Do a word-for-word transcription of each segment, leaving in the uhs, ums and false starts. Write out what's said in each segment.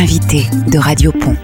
L'invité de Radio Pont.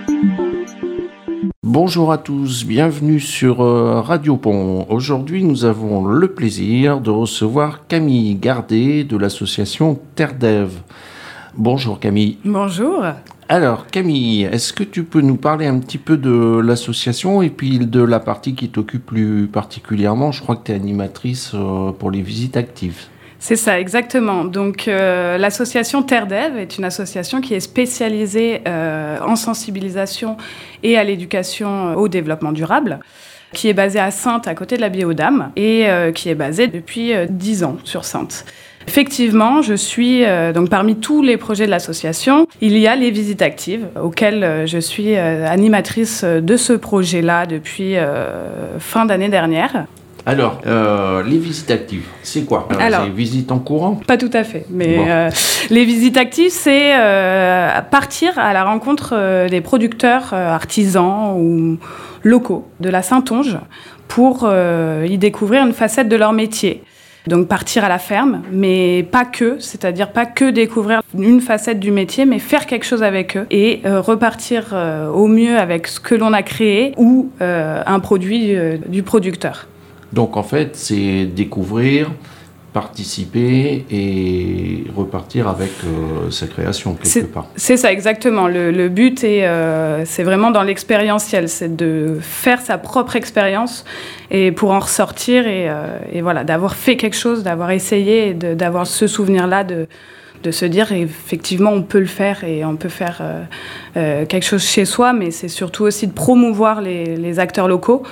Bonjour à tous, bienvenue sur Radio Pont. Aujourd'hui, nous avons le plaisir de recevoir Camille Gardet de l'association Terre d'Ève. Bonjour Camille. Bonjour. Alors Camille, est-ce que tu peux nous parler un petit peu de l'association et puis de la partie qui t'occupe plus particulièrement? Je crois que tu es animatrice pour les visites actives. C'est ça, exactement. Donc, euh, l'association Terre d'Ève est une association qui est spécialisée euh, en sensibilisation et à l'éducation au développement durable, qui est basée à Saintes, à côté de la Biodame, et euh, qui est basée depuis euh, dix ans sur Saintes. Effectivement, je suis, euh, donc parmi tous les projets de l'association, il y a les visites actives, auxquelles euh, je suis euh, animatrice de ce projet-là depuis euh, fin d'année dernière. Alors, euh, les visites actives, c'est quoi? euh, Alors, les visites en courant? Pas tout à fait, mais Bon. euh, les visites actives, c'est euh, partir à la rencontre euh, des producteurs euh, artisans ou locaux de la Saintonge pour euh, y découvrir une facette de leur métier. Donc partir à la ferme, mais pas que, c'est-à-dire pas que découvrir une facette du métier, mais faire quelque chose avec eux et euh, repartir euh, au mieux avec ce que l'on a créé ou euh, un produit euh, du producteur. Donc en fait, c'est découvrir, participer et repartir avec euh, sa création quelque c'est, part. C'est ça, exactement. Le, le but, est, euh, c'est vraiment dans l'expérientiel, c'est de faire sa propre expérience et pour en ressortir et, euh, et voilà, d'avoir fait quelque chose, d'avoir essayé et de, d'avoir ce souvenir-là de... de se dire effectivement on peut le faire et on peut faire euh, euh, quelque chose chez soi, mais c'est surtout aussi de promouvoir les, les acteurs locaux.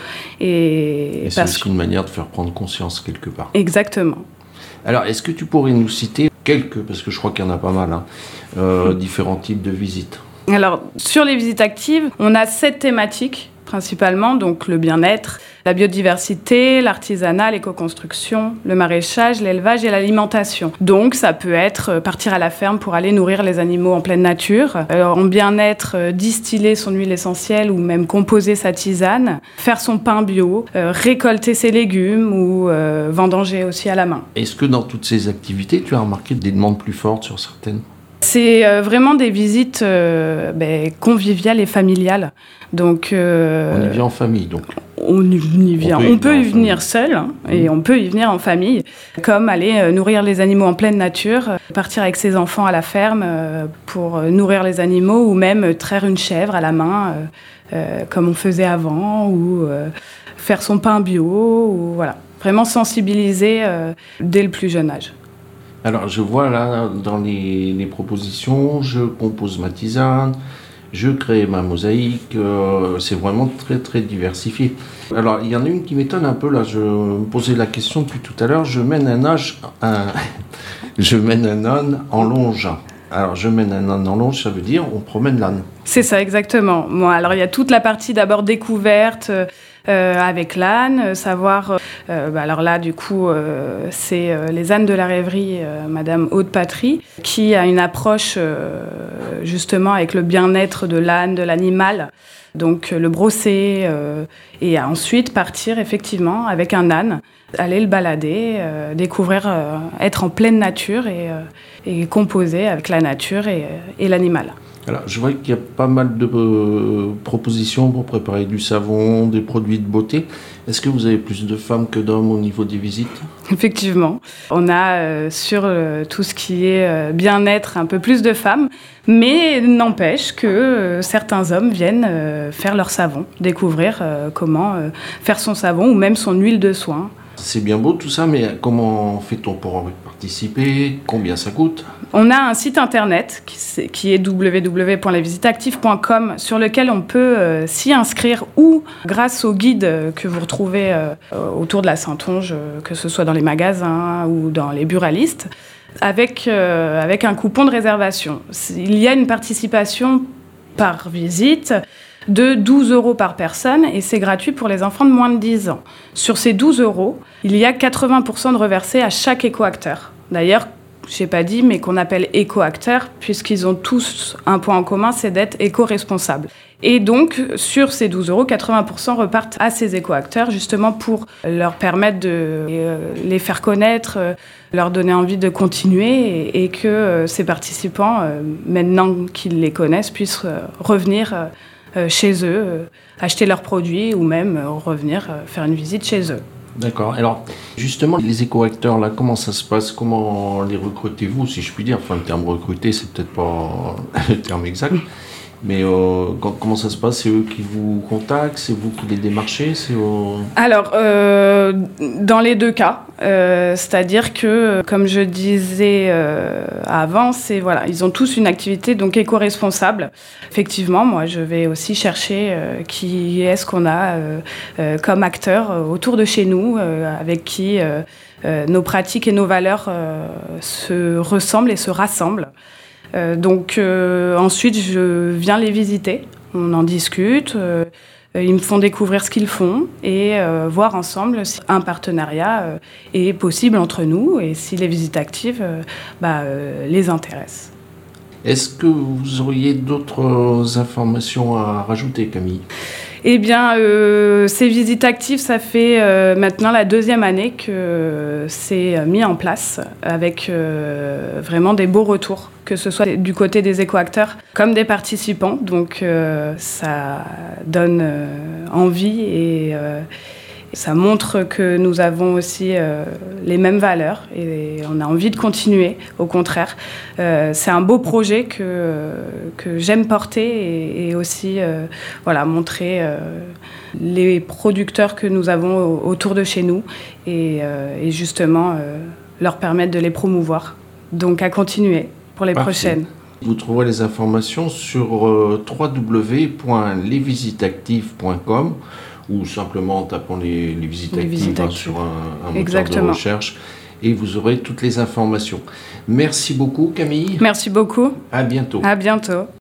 Et, et c'est aussi une manière de faire prendre conscience quelque part. Exactement. Alors est-ce que tu pourrais nous citer quelques, parce que je crois qu'il y en a pas mal, hein, euh, différents types de visites? Alors sur les visites actives, on a sept thématiques principalement, donc le bien-être, la biodiversité, l'artisanat, l'éco-construction, le maraîchage, l'élevage et l'alimentation. Donc ça peut être partir à la ferme pour aller nourrir les animaux en pleine nature, alors, en bien-être, euh, distiller son huile essentielle ou même composer sa tisane, faire son pain bio, euh, récolter ses légumes ou euh, vendanger aussi à la main. Est-ce que dans toutes ces activités, tu as remarqué des demandes plus fortes sur certaines? C'est euh, vraiment des visites euh, ben, conviviales et familiales. Donc, euh, on y vient en famille, donc. On y vient. On peut y, on peut y venir seul hein, mmh. et on peut y venir en famille, comme aller euh, nourrir les animaux en pleine nature, euh, partir avec ses enfants à la ferme euh, pour euh, nourrir les animaux ou même euh, traire une chèvre à la main, euh, euh, comme on faisait avant, ou euh, faire son pain bio, ou voilà. Vraiment sensibiliser euh, dès le plus jeune âge. Alors, je vois là, dans les, les propositions, je compose ma tisane, je crée ma mosaïque, euh, c'est vraiment très, très diversifié. Alors, il y en a une qui m'étonne un peu, là, je me posais la question depuis tout à l'heure, je mène un âge, un, je mène un âne en longe. Alors, je mène un âne en longe, ça veut dire on promène l'âne. C'est ça, exactement. Bon, alors, il y a toute la partie d'abord découverte, Euh, avec l'âne, euh, savoir... Euh, bah alors là, du coup, euh, c'est euh, les ânes de la rêverie, euh, Madame Aude-Patrie, qui a une approche euh, justement avec le bien-être de l'âne, de l'animal. Donc, euh, le brosser euh, et ensuite partir effectivement avec un âne, aller le balader, euh, découvrir, euh, être en pleine nature et, euh, et composer avec la nature et, et l'animal. Alors, je vois qu'il y a pas mal de euh, propositions pour préparer du savon, des produits de beauté. Est-ce que vous avez plus de femmes que d'hommes au niveau des visites? Effectivement. On a euh, sur euh, tout ce qui est euh, bien-être un peu plus de femmes, mais n'empêche que euh, certains hommes viennent euh, faire leur savon, découvrir euh, comment euh, faire son savon ou même son huile de soin. C'est bien beau tout ça, mais comment fait-on pour participer? Combien ça coûte? On a un site internet qui, qui est w w w point les visites actives point com sur lequel on peut euh, s'y inscrire ou grâce au guide que vous retrouvez euh, autour de la Saintonge, euh, que ce soit dans les magasins ou dans les buralistes, avec, euh, avec un coupon de réservation. Il y a une participation par visite de douze euros par personne et c'est gratuit pour les enfants de moins de dix ans. Sur ces douze euros, il y a quatre-vingts pour cent de reversés à chaque éco-acteur. D'ailleurs, je n'ai pas dit, mais qu'on appelle éco-acteurs, puisqu'ils ont tous un point en commun, c'est d'être éco-responsables. Et donc, sur ces douze euros, quatre-vingts pour cent repartent à ces éco-acteurs, justement pour leur permettre de les faire connaître, leur donner envie de continuer et, et que euh, ces participants, euh, maintenant qu'ils les connaissent, puissent euh, revenir euh, chez eux, euh, acheter leurs produits ou même euh, revenir euh, faire une visite chez eux. D'accord. Alors, justement, les éco-acteurs, là, comment ça se passe? Comment les recrutez-vous, si je puis dire? Enfin, le terme recruter, c'est peut-être pas le terme exact. Mais euh, quand, comment ça se passe? C'est eux qui vous contactent? C'est vous qui les démarchez? C'est euh... Alors, euh, dans les deux cas, euh, c'est-à-dire que, comme je disais euh, avant, c'est, voilà, ils ont tous une activité donc éco-responsable. Effectivement, moi, je vais aussi chercher euh, qui est-ce qu'on a euh, euh, comme acteurs euh, autour de chez nous, euh, avec qui euh, euh, nos pratiques et nos valeurs euh, se ressemblent et se rassemblent. Euh, donc euh, ensuite, je viens les visiter, on en discute, euh, ils me font découvrir ce qu'ils font et euh, voir ensemble si un partenariat euh, est possible entre nous et si les visites actives euh, bah, euh, les intéressent. Est-ce que vous auriez d'autres informations à rajouter, Camille? Eh bien, euh, ces visites actives, ça fait euh, maintenant la deuxième année que c'est mis en place avec euh, vraiment des beaux retours, que ce soit du côté des éco-acteurs comme des participants. Donc, euh, ça donne euh, envie et euh, ça montre que nous avons aussi euh, les mêmes valeurs et on a envie de continuer, au contraire. Euh, c'est un beau projet que, que j'aime porter et, et aussi euh, voilà, montrer euh, les producteurs que nous avons autour de chez nous et, euh, et justement euh, leur permettre de les promouvoir. Donc à continuer pour les Parfait. Prochaines. Vous trouverez les informations sur euh, w w w point les visites actives point com ou simplement en tapant les, les visites les actives, visites hein, actives. sur un, un moteur Exactement. de recherche et vous aurez toutes les informations. Merci beaucoup, Camille. Merci beaucoup. À bientôt. À bientôt.